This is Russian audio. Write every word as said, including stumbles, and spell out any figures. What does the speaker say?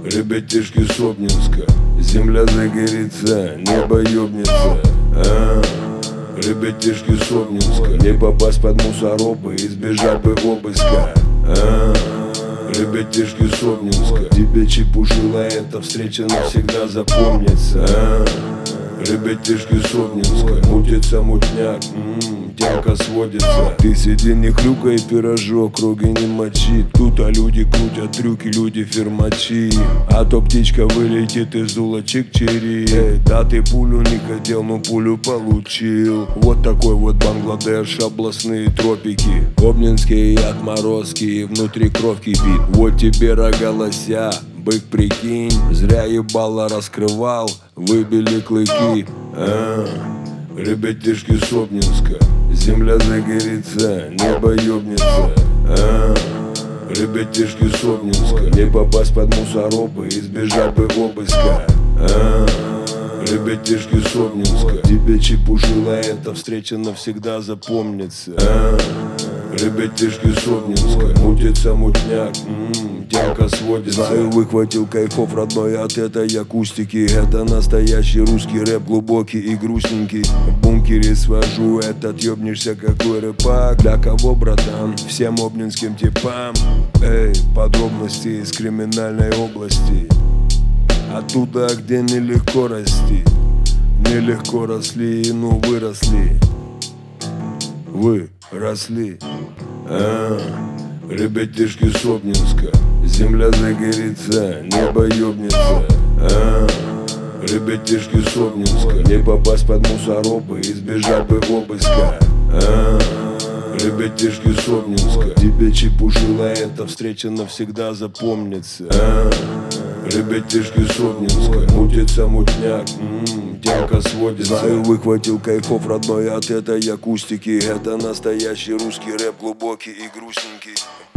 Ребятишки с Обнинска, земля загорится, небо ёбнется. А, ребятишки с Обнинска, не попасть под мусоропы, избежать бы обыска. А, ребятишки с Обнинска, тебе чепушила эта встреча навсегда запомнится. А, ребятишки с Обнинска, мутится мутняк, м-м, темка сводится. Ты сиди, не хрюкай, пирожок, круги не мочи. Тут а люди крутят трюки, люди фермачи. А то птичка вылетит из дула чик-чири. Эй, да ты пулю не хотел, но пулю получил. Вот такой вот Бангладеш, областные тропики. Обнинские отморозки, внутри кровь кипит. Вот тебе рога лося, бык, прикинь, зря ебало раскрывал, выбили клыки. А, ребятишки с Обнинска, земля загорится, небо ёбнется. А, ребятишки с Обнинска, не попасть под мусоропы, избежать бы обыска. А, ребятишки с Обнинска, тебе чепушила эта встреча навсегда запомнится. А, ребятишки с Обнинска, мутится мутняк, м-м, темка сводится. Знаю, выхватил кайфов родной от этой акустики. Это настоящий русский рэп, глубокий и грустненький. В бункере свожу этот, ёбнешься какой рэпак. Для кого, братан? Всем обнинским типам. Эй, подробности из криминальной области. Оттуда, где нелегко расти. Нелегко росли, ну выросли. Вы росли. А, ребятишки с Обнинска, земля загорится, небо ёбнется. А, ребятишки с Обнинска, не попасть под мусоропы, избежать бы обыска. А, ребятишки с Обнинска, тебе чепушила эта встреча навсегда запомнится. А, ребятишки с Обнинска, мутится мутняк, м-м, темка сводится. Знаю, выхватил кайфов родной от этой акустики. Это настоящий русский рэп, глубокий и грустненький.